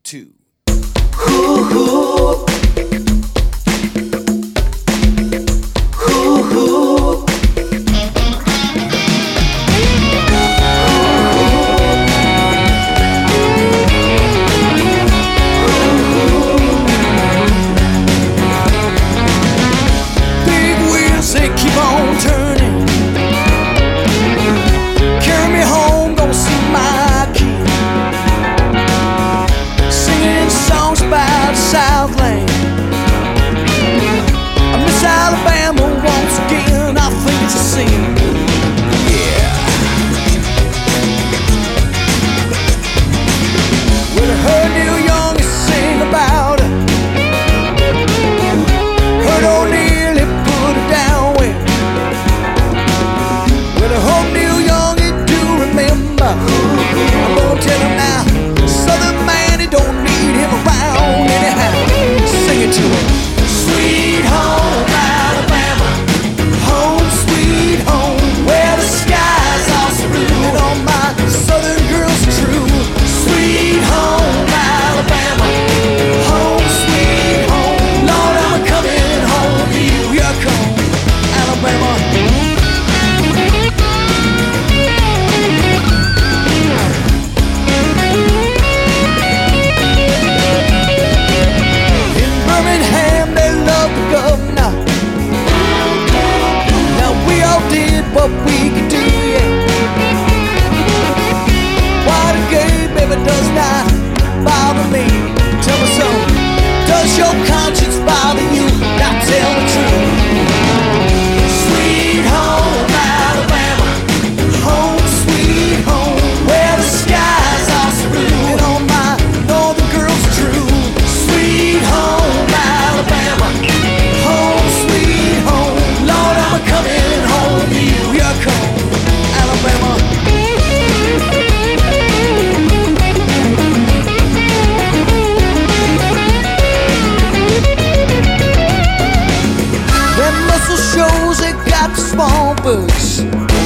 2. Big wheels, they keep on turning. Carry me home, gonna see my kid. Singing songs about Southland. I miss Alabama once again, I think it's a sin. Yeah. Well, I heard Neil Young sing about her. Heard old Neil, he put her down well. Well, I hope Neil Young, he do remember. I'm gonna tell him now, Southern man, he don't need him around anyhow. Sing it to him. Sweet home Alabama, home sweet home, where the skies are so blue and all my Southern girls are true. Sweet home Alabama, home sweet home, Lord, I'm coming home to you. Here come Alabama. In Birmingham, they love the governor. Now we all did what we could do, yeah. Watergate, baby, does not bother me. Tell me something, does your conscience bother you? Now tell the truth. Sweet home Alabama, home sweet home, where the skies are so blue and all my northern girls are true. Sweet home Alabama, home sweet home, Lord, I'm coming home to you. Here come Alabama. Them muscle shows, they got the small books.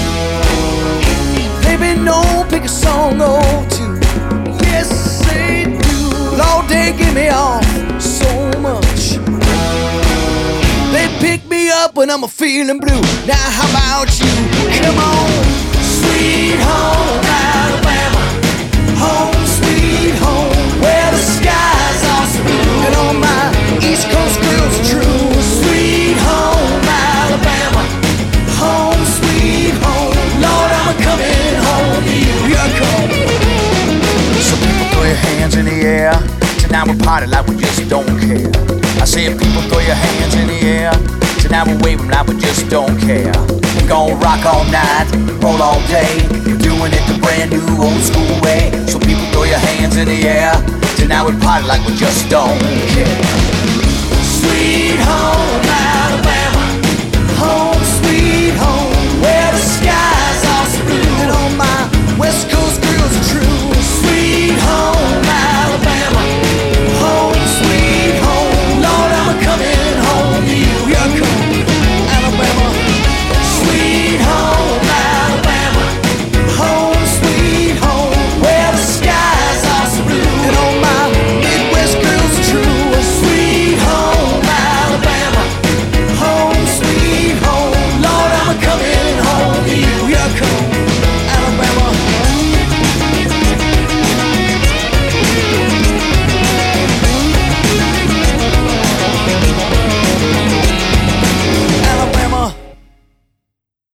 They be known, pick a song or two. Yes, they do. Lord, they give me off so much. They pick me up when I'm feeling blue. Now how about you? Come on. Sweet home Alabama, home sweet home, where the skies are so blue and all my East Coast girls are true. Sweet home Alabama, home sweet home, Lord, I'm coming home to you. Here come. So people throw your hands in the air. Tonight we party like we just don't care. I said people throw your hands in the air. Tonight we wave them like we just don't care. We gon' rock all night, roll all day. We're doing it the brand new old school way. So people throw your hands in the air. Tonight we party like we just don't care. Sweet home